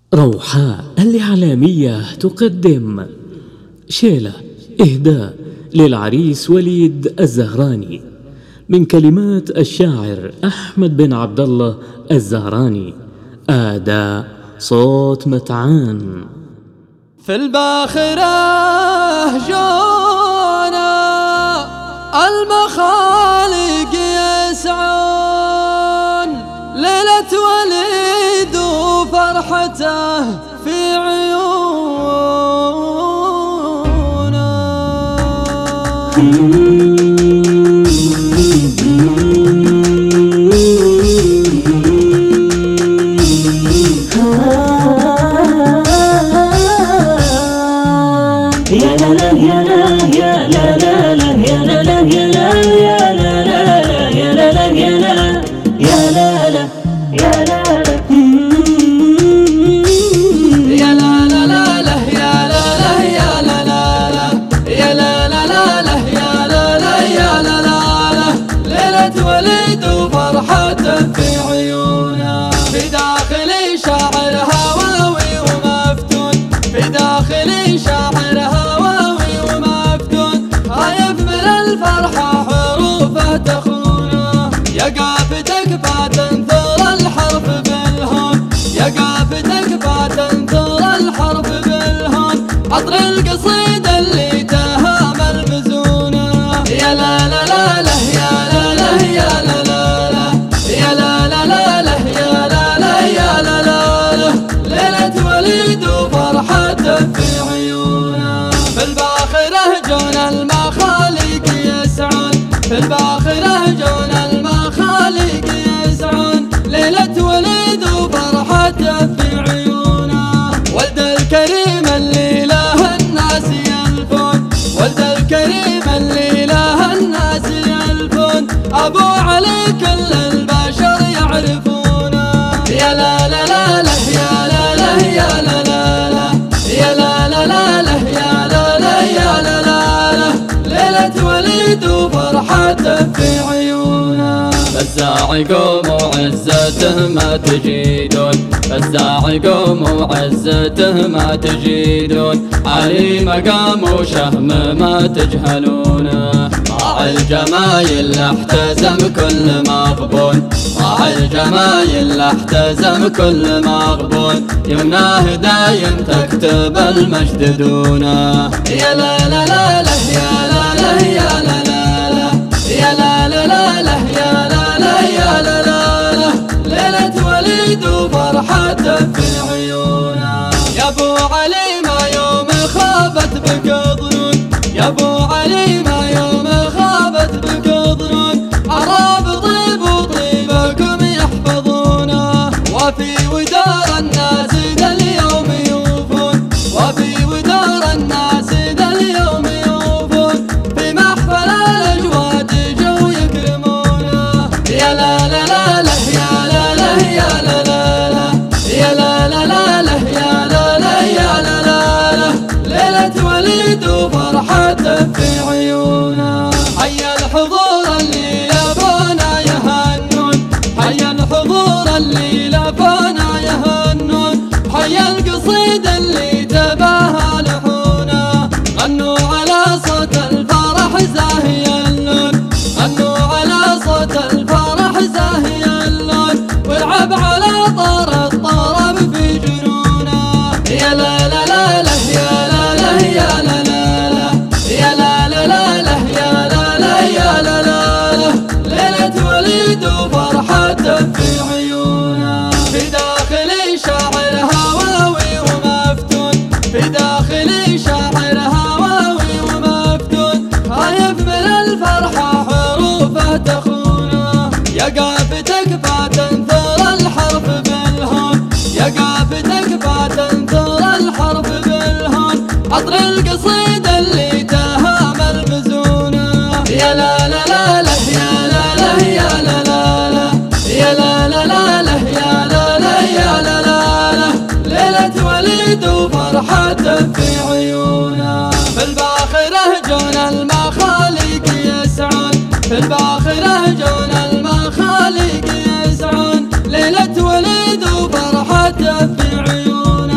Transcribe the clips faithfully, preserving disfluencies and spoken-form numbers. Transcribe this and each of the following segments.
روحاء الإعلامية تقدم شيلة إهداء للعريس وليد الزهراني من كلمات الشاعر أحمد بن عبد الله الزهراني، أداء صوت متعان. في الباخرة جونا المخالق يسعون، ليلة وليد وفرحته في عيونا. يا لا لا يا لا يا لا لا لا يا لا لا يا لا يا لا لا يا لا لا يا لا يا لا لا يا لا يا لا لا لا لا يا لا لا يا لا لا لا يا لا لا لا لا يا لا لا يا لا لا لا، ليلة وليد وفرحته في عيونا. في داخلي شاعر هواوي ومفتون، في داخلي شاعر هواوي ومفتون، خايف من الفرحة حروفه تخونا. يا قافتك فتنثر الحرف بالهون، يا قافتك فتنثر الحرف بالهون، عطر القصيدة اللي تهام المزونة. يا لا لا لا لا يا لا لا يا لا لا لا يا لا لا لا لا يا لا لا يا لا لا لا، ليلة وليد وفرحته في عيونا. في الباخرة جونا المخالق يسعون، في الباخرة جونا المخالق يسعون، ليلة وليد وفرحته في عيونا. ولد الكريم اللي له الناس يلفون، ولد الكريم اللي له الناس يلفون، أبو علي كل البشر يعرفونه. يا لا لا لا لا يا لا لا يا لا لا لا يا لا لا لا لا يا لا لا يا لا لا لا، ليلة وليد وفرحته في عيونا. فالساعي قوموا عزته ما تجيدون، فالساعي قوموا عزته ما تجيدون، علي مقام وشهم ما تجهلونه. مع الجمايل احتزم كل مغبون، مع الجمايل احتزم كل مغبون، يمناه دايم تكتب المجد دونه. يا لا لا لا لا يا لا لا يا لا لا لا يا لا لا لا لا يا لا لا يا لا لا لا، ليلة وليد وفرحته في عيونا. يا ابو علي ما يوم خابت بك ظنون، يا ابو علي ما يوم خابت بك ظنون، عراب طيب وطيبكم يحفظونه. وفي ودار الناس ذا اليوم يوفون، وفي ودار الناس ذا اليوم يوفون، في محفل الأجواد جو يكرمونه. يا لا لا لا لا يا لا لا يا لا لا لا يا لا لا لا لا يا لا لا يا لا لا لا، ليلة وليد وفرحته في عيونا. حيا الحضور اللي لفونا يهنون، حيا الحضور اللي لفونا يهنون، حيا القصيدة اللي تباها لحونا. غنوا على صوت الفرح زاهي اللون، غنوا على صوت الفرح زاهي اللون، والعب على طار الطرب في جنونه. يا لا لا لا لا يا لا لا يا لا لا لا يا لا لا لا لا يا لا لا يا لا لا لا، ليلة وليد وفرحته في عيونا. في داخلي شاعر هواوي ومفتون، في داخلي شاعر هواوي ومفتون، خايف من الفرحة حروفه تخونا. يا قافتك فتنثر الحرف بالهون، يا قافتك فتنثر الحرف بالهون، عطر القصيدة اللي تهام المزونة. يا لا لا لا لا يا لا لا يا لا لا لا يا لا لا لا لا يا لا لا يا لا لا لا، ليلة وليد وفرحته في عيونا. في الباخرة جونا المخالق يسعون، في الباخرة جونا المخالق يسعون، ليلة وليد وفرحته في عيونا.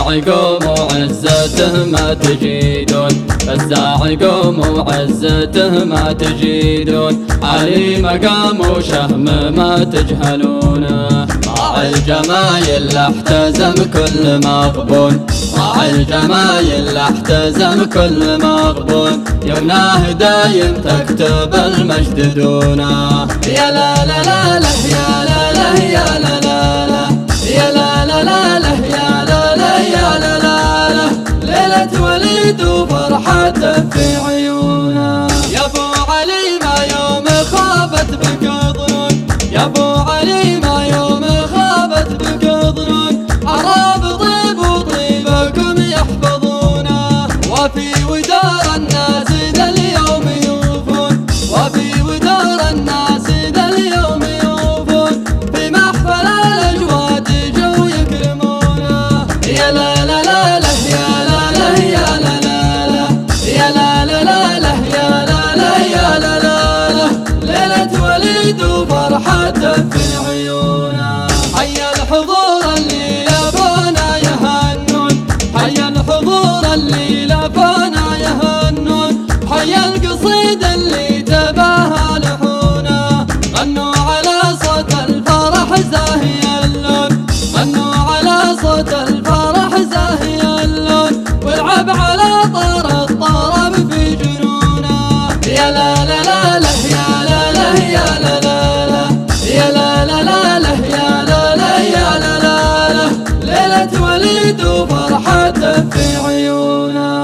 الداعي قوموا عزته ما تجيدون، الداعي قوموا عزته ما تجيدون، علي مقام وشهم ما تجهلونه. راعي الجمايل احتزم كل مغبون، راعي الجمايل احتزم كل مغبون، يمناه دايم تكتب المجد دونه. يا لا لا لا لا يا لا لا يا لا لا لا يا لا لا لا لا يا لا لا يا لا لا لا، ليلة وليد وفرحته في عيونه. يا ابو علي ما يوم خابت بك ظنون، يا ابو علي ما يوم خابت بك ظنون، عرب طيب وطيبكم يحفظونه، وفي ودار الناس ذا اليوم يوفون، وفي ودار الناس ذا اليوم يوفون، في محفل الأجواد جو يكرمونه. يا لا لا لا لا يا لا لا يا لا لا لا يا لا لا لا لا يا لا لا يا لا لا لا، ليلة وليد وفرحته في عيونه. حيا الحضور اللي لفانا يهنون، حيا الحضور اللي لفانا يهنون، حيا القصيد اللي تباها لحونه، غنوا على صوت الفرح زاهي اللون، غنوا على صوت الفرح زاهي اللون، والعب على طار الطرب في جنونه. يا لا لا لا لا يا لا لا يا لا لا لا يا لا لا لا لا يا لا لا يا لا لا لا، ليلة وليد وفرحته في عيونه.